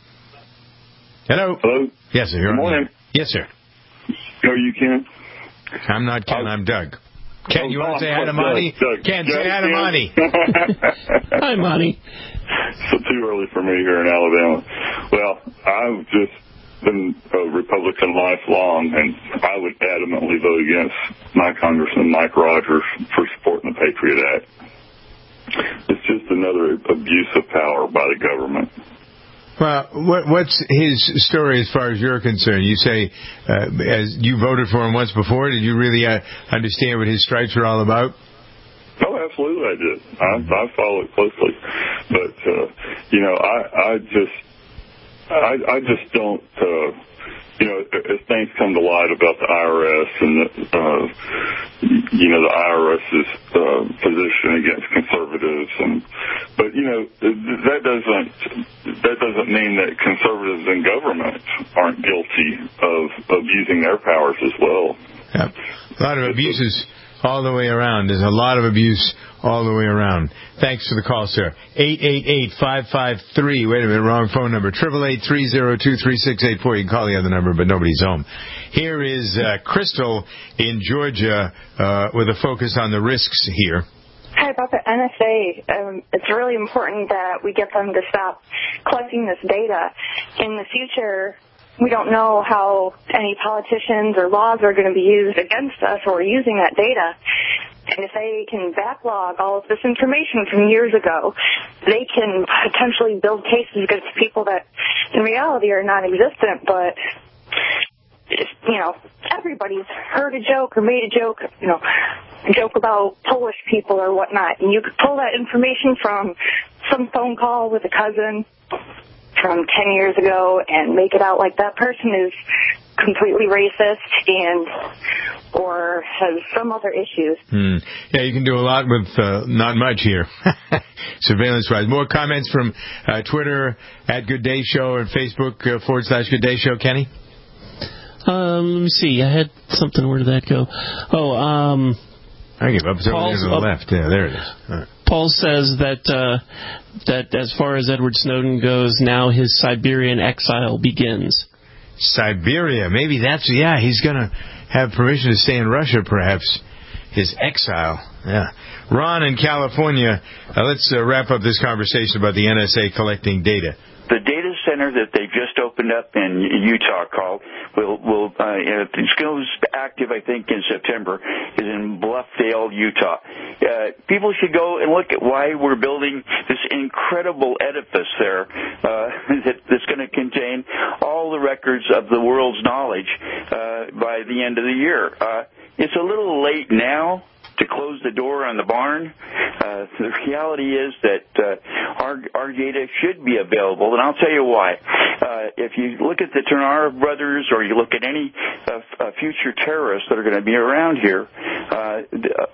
Hello. Hello. Yes, sir. You're Good on morning. Yes, sir. How are you, Ken? I'm not Ken. I'm Doug. Ken, oh, you want oh, to say hi to Monty? Doug. Ken, Doug, say hi to Ken. Monty. Hi, Monty. So too early for me here in Alabama. Well, I've just been a Republican lifelong, and I would adamantly vote against my Congressman Mike Rogers for supporting the Patriot Act. It's just another abuse of power by the government. Well, what, what's his story as far as you're concerned? You say, uh, as you voted for him once before, did you really uh, understand what his stripes are all about? Oh, absolutely I did. I, I follow it closely. But, uh, you know, I, I just, I, I just don't, uh, you know, as things come to light about the I R S and, the, uh, you know, the IRS's uh, position against conservatives, and but you know that doesn't that doesn't mean that conservatives in government aren't guilty of abusing their powers as well. Yeah. A lot of abuses all the way around. There's a lot of abuse all the way around. Thanks for the call, sir. eight eight eight, five five three. Wait a minute, wrong phone number. eight eight eight, three oh two, three six eight four. You can call the other number, but nobody's home. Here is uh, Crystal in Georgia uh, with a focus on the risks here. Hi, about the N S A. Um, it's really important that we get them to stop collecting this data. In the future, we don't know how any politicians or laws are going to be used against us or using that data. And if they can backlog all of this information from years ago, they can potentially build cases against people that in reality are non-existent, but, you know, everybody's heard a joke or made a joke, you know, a joke about Polish people or whatnot. And you could pull that information from some phone call with a cousin from ten years ago and make it out like that person is completely racist and or has some other issues. Hmm. Yeah, you can do a lot with uh, not much here. Surveillance-wise. More comments from uh, Twitter at Good Day Show and Facebook uh, forward slash Good Day Show. Kenny? Um, let me see. I had something. Where did that go? Oh, um... I give up. It's over there to the up, left. Yeah, there it is. Right. Paul says that uh, that as far as Edward Snowden goes, now his Siberian exile begins. Siberia. Maybe that's, yeah, he's going to have permission to stay in Russia, perhaps. His exile. Yeah. Ron in California, uh, let's uh, wrap up this conversation about the N S A collecting data. The data center that they've just opened up in Utah called will will uh, it goes active I think in September is in Bluffdale, Utah. Uh, people should go and look at why we're building this incredible edifice there uh, that, that's going to contain all the records of the world's knowledge uh, by the end of the year. Uh, it's a little late now to close the door on the barn. Uh, the reality is that uh, our our data should be available, and I'll tell you why. Uh, if you look at the Ternara brothers, or you look at any uh, uh, future terrorists that are going to be around here, uh,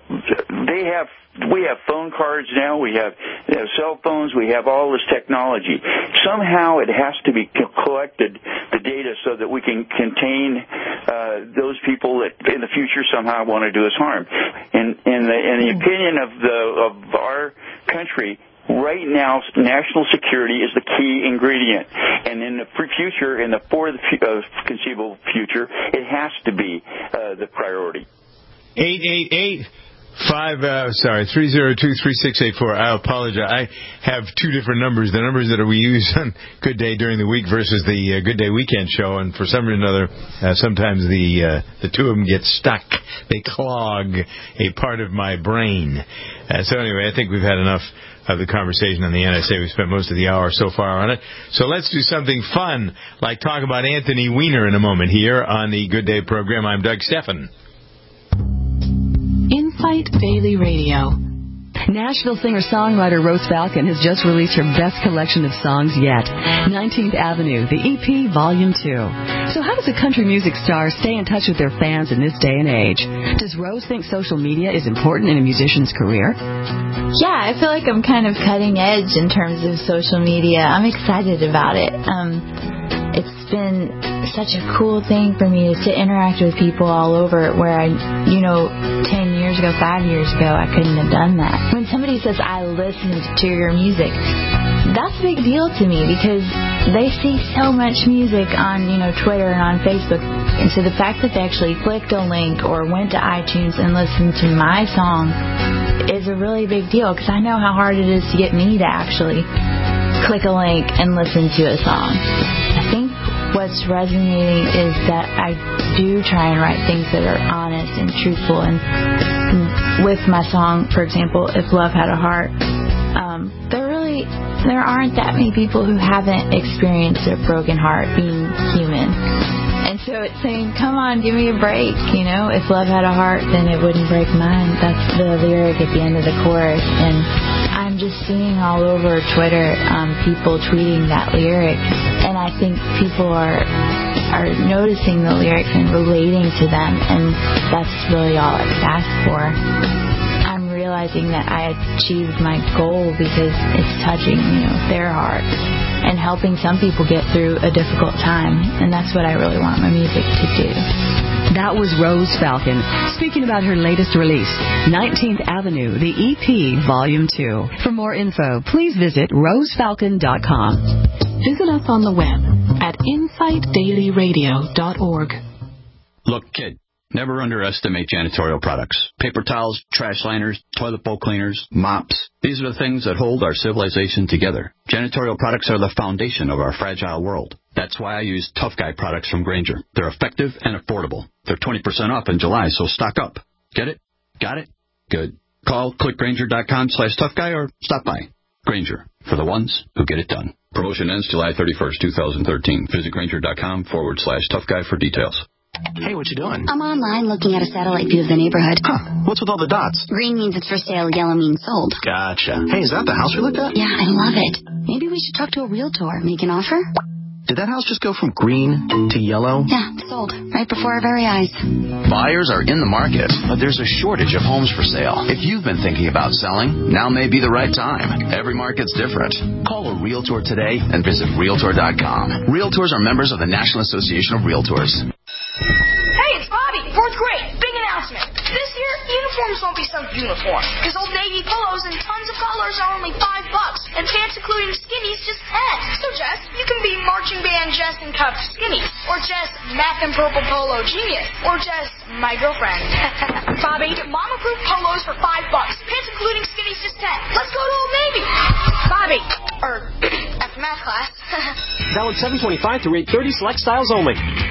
they have. We have phone cards now. We have, we have cell phones. We have all this technology. Somehow it has to be collected, the data, so that we can contain uh, those people that in the future somehow want to do us harm. In, in, the, in the opinion of, the, of our country, right now, national security is the key ingredient. And in the future, in the foreseeable future, it has to be uh, the priority. eight eight eight Five, uh, sorry, three oh two, three six eight four. I apologize. I have two different numbers. The numbers that we use on Good Day during the week versus the uh, Good Day Weekend show. And for some reason or another, uh, sometimes the uh, the two of them get stuck. They clog a part of my brain. Uh, so anyway, I think we've had enough of the conversation on the N S A. We spent most of the hour so far on it. So let's do something fun, like talk about Anthony Weiner in a moment here on the Good Day program. I'm Doug Steffen. Insight Daily Radio. National singer-songwriter Rose Falcon has just released her best collection of songs yet, nineteenth Avenue, the E P, Volume two. So how does a country music star stay in touch with their fans in this day and age? Does Rose think social media is important in a musician's career? Yeah, I feel like I'm kind of cutting edge in terms of social media. I'm excited about it. Um, it's been such a cool thing for me to interact with people all over, where I, you know, ten years ago, five years ago, I couldn't have done that. When somebody says, I listened to your music, that's a big deal to me, because they see so much music on, you know, Twitter and on Facebook. And so the fact that they actually clicked a link or went to iTunes and listened to my song is a really big deal, because I know how hard it is to get me to actually click a link and listen to a song. I think what's resonating is that I do try and write things that are honest and truthful. And with my song, for example, If Love Had a Heart, um, there really there aren't that many people who haven't experienced a broken heart being human. And so it's saying, come on, give me a break. You know, if love had a heart, then it wouldn't break mine. That's the lyric at the end of the chorus. And I'm just seeing all over Twitter um, people tweeting that lyric. And I think people are are noticing the lyrics and relating to them. And that's really all I could ask for. I'm realizing that I achieved my goal because it's touching, you know, their hearts. and helping some people get through a difficult time. And that's what I really want my music to do. That was Rose Falcon speaking about her latest release, nineteenth Avenue, the E P, Volume two. For more info, please visit rose falcon dot com. Visit us on the web at insight daily radio dot org. Look, kid, never underestimate janitorial products. Paper towels, trash liners, toilet bowl cleaners, mops. These are the things that hold our civilization together. Janitorial products are the foundation of our fragile world. That's why I use Tough Guy products from Grainger. They're effective and affordable. They're twenty percent off in July, so stock up. Get it? Got it? Good. Call clickgrainger.com slash tough guy or stop by. Grainger, for the ones who get it done. Promotion ends July thirty-first, twenty thirteen. Visit grainger.com forward slash tough guy for details. Hey, what you doing? I'm online looking at a satellite view of the neighborhood. Huh. What's with all the dots? Green means it's for sale, yellow means sold. Gotcha. Hey, is that the house we looked at? Yeah, I love it. Maybe we should talk to a realtor. Make an offer? Did that house just go from green to yellow? Yeah, sold. Right before our very eyes. Buyers are in the market, but there's a shortage of homes for sale. If you've been thinking about selling, now may be the right time. Every market's different. Call a Realtor today and visit Realtor dot com. Realtors are members of the National Association of Realtors. Hey, it's Bobby, fourth grade. Big announcement. This year, uniforms won't be some uniform, because Old Navy polos and tons of colors are only five bucks, and pants including skinnies just ten. So, Jess, you can be marching band Jess and Cup Skinny, or Jess Math and Purple Polo Genius, or Jess My Girlfriend. Bobby, get mom approved polos for five bucks, pants including skinnies just ten. Let's go to Old Navy. Bobby, or after math class. Valid seven twenty-five through eight thirty, select styles only.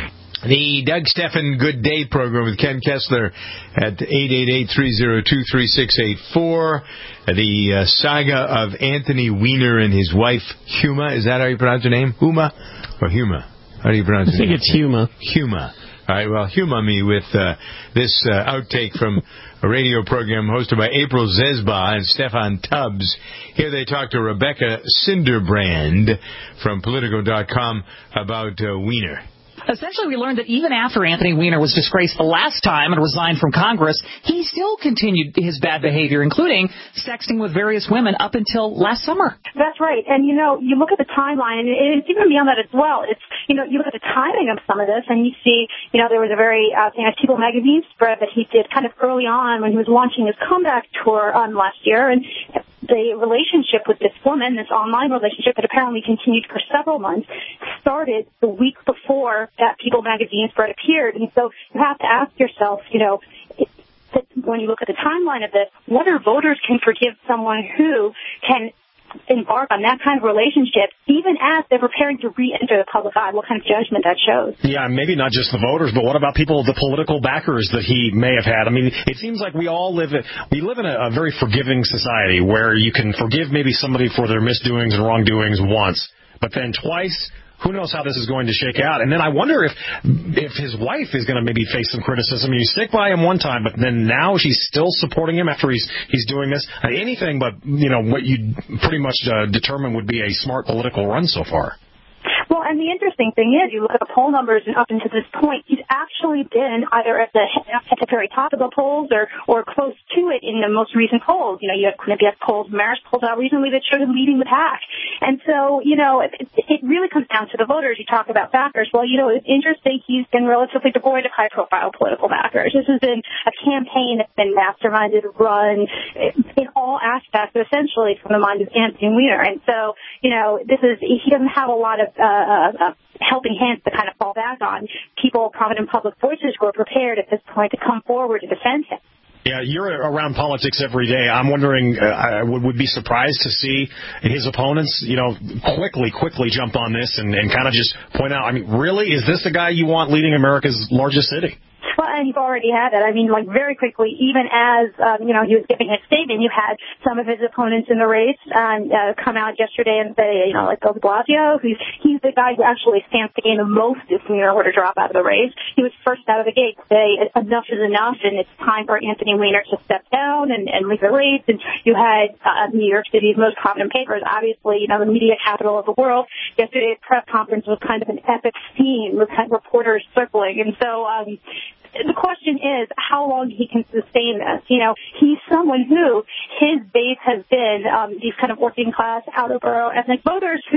The Doug Stephan Good Day program with Ken Kessler at eight eight eight, three oh two, three six eight four. The uh, saga of Anthony Weiner and his wife, Huma. Is that how you pronounce her name? Huma or Huma? How do you pronounce it? I think it's Huma. Huma. All right, well, Huma me with uh, this uh, outtake from a radio program hosted by April Zesba and Stefan Tubbs. Here they talk to Rebecca Cinderbrand from Politico dot com about uh, Weiner. Essentially, we learned that even after Anthony Weiner was disgraced the last time and resigned from Congress, he still continued his bad behavior, including sexting with various women up until last summer. That's right. And, you know, you look at the timeline, and it's even beyond that as well. It's, you know, you look at the timing of some of this, and you see, you know, there was a very uh, famous People magazine spread that he did kind of early on when he was launching his comeback tour um, last year, and the relationship with this woman, this online relationship that apparently continued for several months, started the week before that People magazine spread appeared. And so you have to ask yourself, you know, it, when you look at the timeline of this, whether voters can forgive someone who can embark on that kind of relationship, even as they're preparing to re-enter the public eye. What kind of judgment that shows? Yeah, maybe not just the voters, but what about people, the political backers that he may have had? I mean, it seems like we all live, we live in a, a very forgiving society where you can forgive maybe somebody for their misdoings and wrongdoings once, but then twice, who knows how this is going to shake out. And then I wonder if if his wife is going to maybe face some criticism. You stick by him one time, but then now she's still supporting him after he's he's doing this. Uh, anything but, you know, what you pretty much uh, determine would be a smart political run so far. Well, and the interesting thing is, you look at the poll numbers, and up until this point, he's actually been either at the at the very top of the polls or or close to it in the most recent polls. You know, you have Quinnipiac polls, Marist polls out recently that showed him leading the pack. And so, you know, it, it really comes down to the voters. You talk about backers. Well, you know, it's interesting. He's been relatively devoid of high-profile political backers. This has been a campaign that's been masterminded, run in all aspects, essentially from the mind of Anthony Weiner. And so, you know, this is he doesn't have a lot of Uh, uh, helping hands to kind of fall back on. People, prominent public voices who are prepared at this point to come forward to defend him. Yeah, you're around politics every day. I'm wondering, uh, I would, would be surprised to see his opponents, you know, quickly, quickly jump on this and, and kind of just point out, I mean, really, is this the guy you want leading America's largest city? Well, and you've already had that. I mean, like, very quickly, even as, um, you know, he was giving his statement, you had some of his opponents in the race um, uh, come out yesterday and say, you know, like Bill de Blasio, who's, he's the guy who actually stands to gain the most if Weiner were to drop out of the race. He was first out of the gate to say enough is enough, and it's time for Anthony Weiner to step down and, and leave the race. And you had uh, New York City's most prominent papers, obviously, you know, the media capital of the world. Yesterday's press conference was kind of an epic scene with kind of reporters circling. And so, um, the question is how long he can sustain this. You know, he's someone who his base has been um, these kind of working class, outer borough ethnic voters who,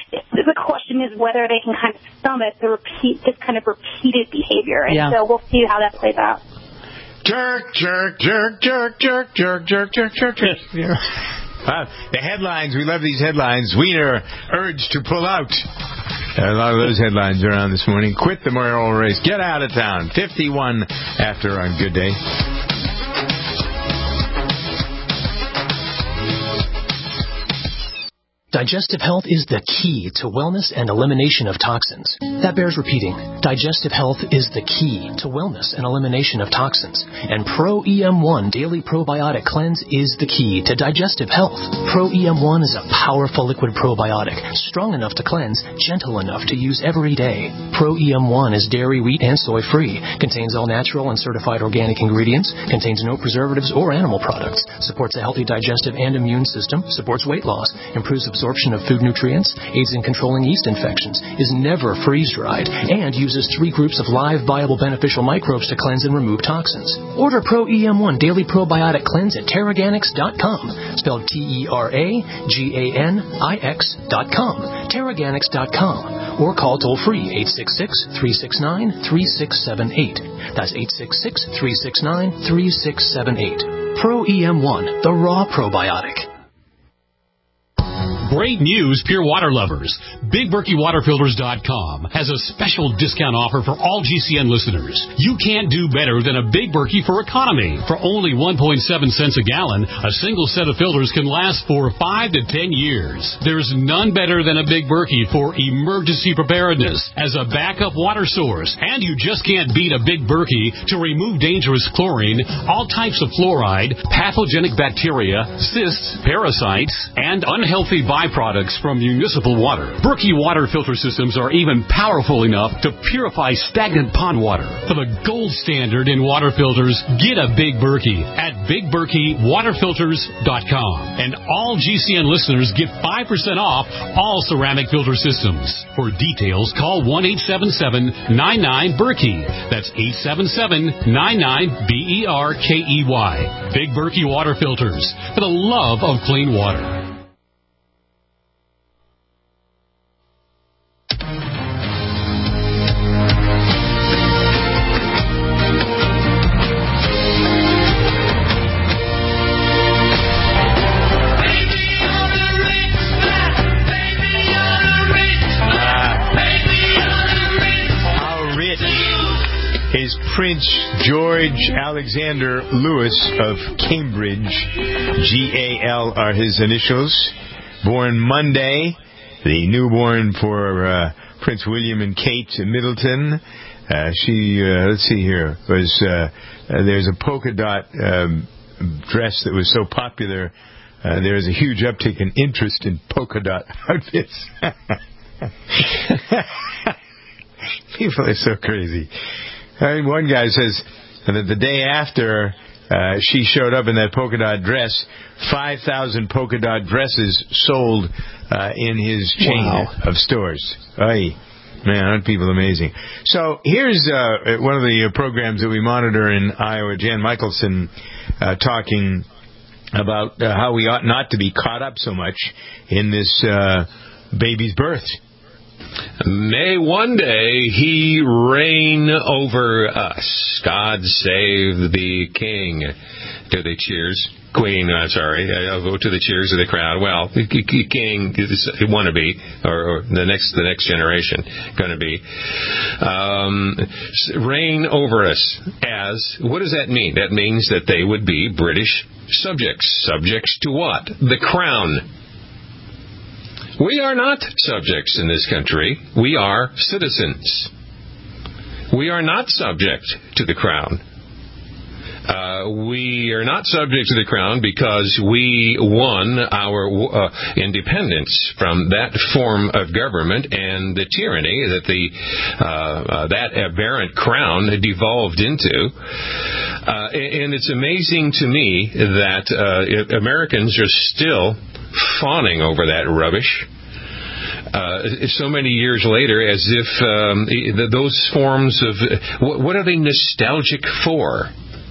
the question is whether they can kind of stomach the repeat, this kind of repeated behavior. And Yeah. so we'll see how that plays out. Jerk, jerk, jerk, jerk, jerk, jerk, jerk, jerk, jerk, jerk. Yeah. Wow. The headlines, we love these headlines. Wiener urged to pull out. A lot of those headlines are on this morning. Quit the mayoral race. Get out of town. fifty-one after on Good Day. Digestive health is the key to wellness and elimination of toxins. That bears repeating. Digestive health is the key to wellness and elimination of toxins. And Pro E M one Daily Probiotic Cleanse is the key to digestive health. Pro E M one is a powerful liquid probiotic, strong enough to cleanse, gentle enough to use every day. Pro E M one is dairy, wheat, and soy-free, contains all natural and certified organic ingredients, contains no preservatives or animal products, supports a healthy digestive and immune system, supports weight loss, improves absorption of food nutrients, aids in controlling yeast infections, is never freeze-dried, and uses three groups of live, viable, beneficial microbes to cleanse and remove toxins. Order Pro E M one Daily Probiotic Cleanse at Terraganics dot com, spelled T E R A G A N I X dot com, Terraganics dot com, or call toll-free eight six six, three six nine, three six seven eight. That's eight six six, three six nine, three six seven eight. Pro E M one, the raw probiotic. Great news, pure water lovers. Big Berkey Water Filters dot com has a special discount offer for all G C N listeners. You can't do better than a Big Berkey for economy. For only one point seven cents a gallon, a single set of filters can last for five to ten years. There's none better than a Big Berkey for emergency preparedness as a backup water source. And you just can't beat a Big Berkey to remove dangerous chlorine, all types of fluoride, pathogenic bacteria, cysts, parasites, and unhealthy byproducts from municipal water. Berkey water filter systems are even powerful enough to purify stagnant pond water. For the gold standard in water filters, get a Big Berkey at Big Berkey Water Filters dot com. And all G C N listeners get five percent off all ceramic filter systems. For details, call one eight seven seven, nine nine, Berkey. That's eight seven seven, nine nine, B E R K E Y. Big Berkey Water Filters, for the love of clean water. Prince George Alexander Lewis of Cambridge, G A L are his initials. Born Monday, the newborn for uh, Prince William and Kate Middleton. Uh, she, uh, let's see here, was uh, uh, there's a polka dot um, dress that was so popular. Uh, there's a huge uptick in interest in polka dot outfits. People are so crazy. I mean, one guy says that the day after uh, she showed up in that polka dot dress, five thousand polka dot dresses sold uh, in his chain wow. of stores. Ay, man, aren't people amazing? So here's uh, one of the programs that we monitor in Iowa, Jan Michelson uh, talking about uh, how we ought not to be caught up so much in this uh, baby's birth. May one day he reign over us. God save the king. To the cheers. Queen, uh, sorry. I'll go to the cheers of the crowd. Well, king, wannabe, or, or the next the next generation, going to be. Um, reign over us as, what does that mean? That means that they would be British subjects. Subjects to what? The crown. We are not subjects in this country. We are citizens. We are not subject to the crown. Uh, we are not subject to the crown because we won our uh, independence from that form of government and the tyranny that the uh, uh, that aberrant crown devolved into. Uh, and it's amazing to me that uh, Americans are still fawning over that rubbish uh, so many years later, as if um, those forms of what, what are they nostalgic for?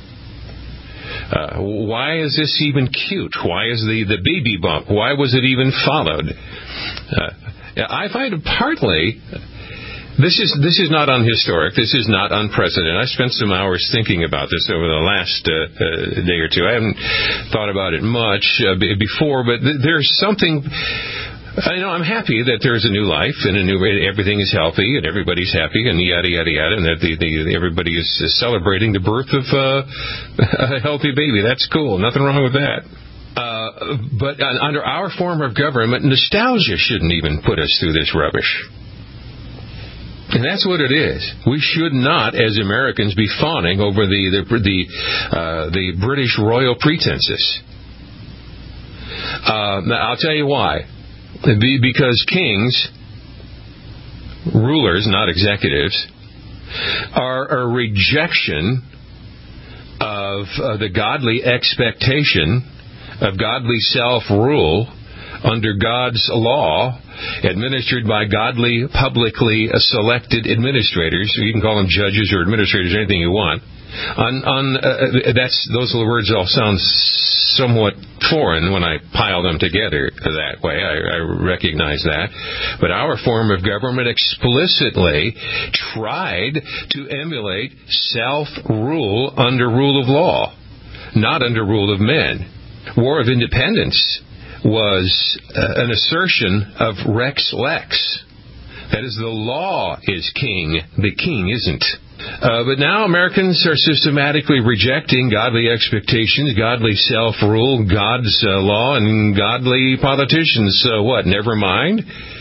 Uh, why is this even cute? Why is the, the baby bump? Why was it even followed? Uh, I find partly... This is this is not unhistoric. This is not unprecedented. I spent some hours thinking about this over the last uh, uh, day or two. I haven't thought about it much uh, b- before, but th- there's something... I know I'm happy that there's a new life and a new everything is healthy and everybody's happy and yada yada yada, and that the, the, everybody is celebrating the birth of uh, a healthy baby. That's cool. Nothing wrong with that. Uh, but uh, under our form of government, nostalgia shouldn't even put us through this rubbish. And that's what it is. We should not, as Americans, be fawning over the the the, uh, the British royal pretenses. Uh, I'll tell you why. Be because kings, rulers, not executives, are a rejection of uh, the godly expectation of godly self-rule under God's law, administered by godly, publicly selected administrators. You can call them judges or administrators, anything you want. On, on uh, that's those words all sound somewhat foreign when I pile them together that way. I, I recognize that. But our form of government explicitly tried to emulate self-rule under rule of law, not under rule of men. War of Independence was uh, an assertion of Rex Lex. That is, the law is king, the king isn't. Uh, but now Americans are systematically rejecting godly expectations, godly self-rule, God's uh, law, and godly politicians. So what, never mind?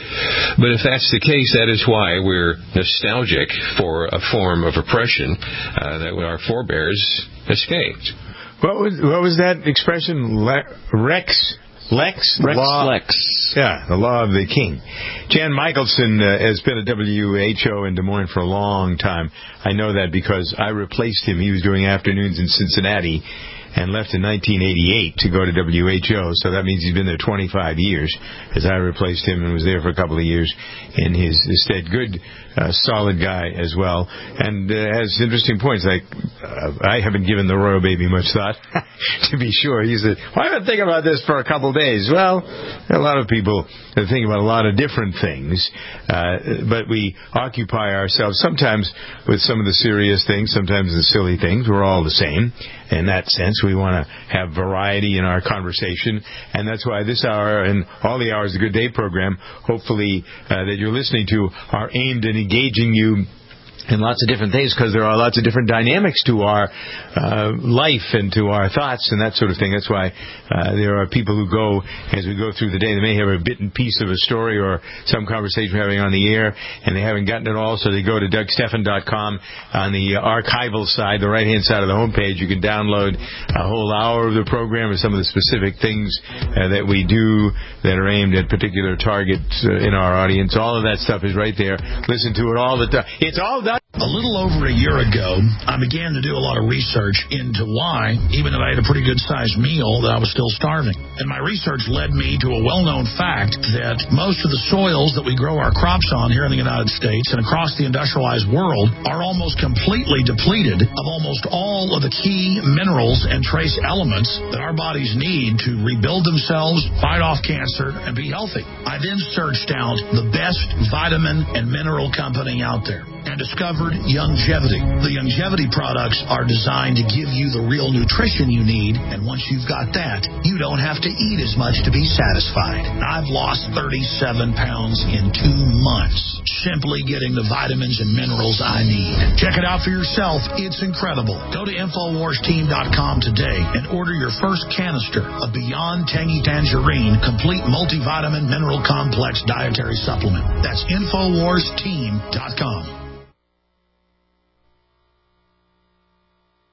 But if that's the case, that is why we're nostalgic for a form of oppression uh, that our forebears escaped. What was, what was that expression? Le- Rex... Lex? Rex law, Lex. Yeah, the law of the king. Jan Michelson uh, has been at W H O in Des Moines for a long time. I know that because I replaced him. He was doing afternoons in Cincinnati and left in nineteen eighty-eight to go to W H O. So that means he's been there twenty-five years, as I replaced him and was there for a couple of years in his stead. Good, uh, solid guy as well, and uh, has interesting points. Like uh, I haven't given the royal baby much thought, to be sure. He said, "Well, I've been thinking about this for a couple of days." Well, a lot of people think about a lot of different things, uh, but we occupy ourselves sometimes with some of the serious things, sometimes the silly things. We're all the same in that sense. We want to have variety in our conversation, and that's why this hour and all the hours of the Good Day program, hopefully uh, that you're listening to, are aimed at engaging you in lots of different things, because there are lots of different dynamics to our uh, life and to our thoughts and that sort of thing. That's why uh, there are people who go, as we go through the day, they may have a bit and piece of a story or some conversation we're having on the air, and they haven't gotten it all, so they go to Doug Stephan dot com. On the archival side, the right-hand side of the homepage, you can download a whole hour of the program or some of the specific things uh, that we do that are aimed at particular targets uh, in our audience. All of that stuff is right there. Listen to it all the time. It's all done. A little over a year ago, I began to do a lot of research into why, even though I had a pretty good-sized meal, that I was still starving. And my research led me to a well-known fact that most of the soils that we grow our crops on here in the United States and across the industrialized world are almost completely depleted of almost all of the key minerals and trace elements that our bodies need to rebuild themselves, fight off cancer, and be healthy. I then searched out the best vitamin and mineral company out there and discovered Youngevity. The Youngevity products are designed to give you the real nutrition you need, and once you've got that, you don't have to eat as much to be satisfied. I've lost thirty-seven pounds in two months, simply getting the vitamins and minerals I need. Check it out for yourself. It's incredible. Go to Infowars Team dot com today and order your first canister of Beyond Tangy Tangerine Complete Multivitamin Mineral Complex Dietary Supplement. That's Infowars Team dot com.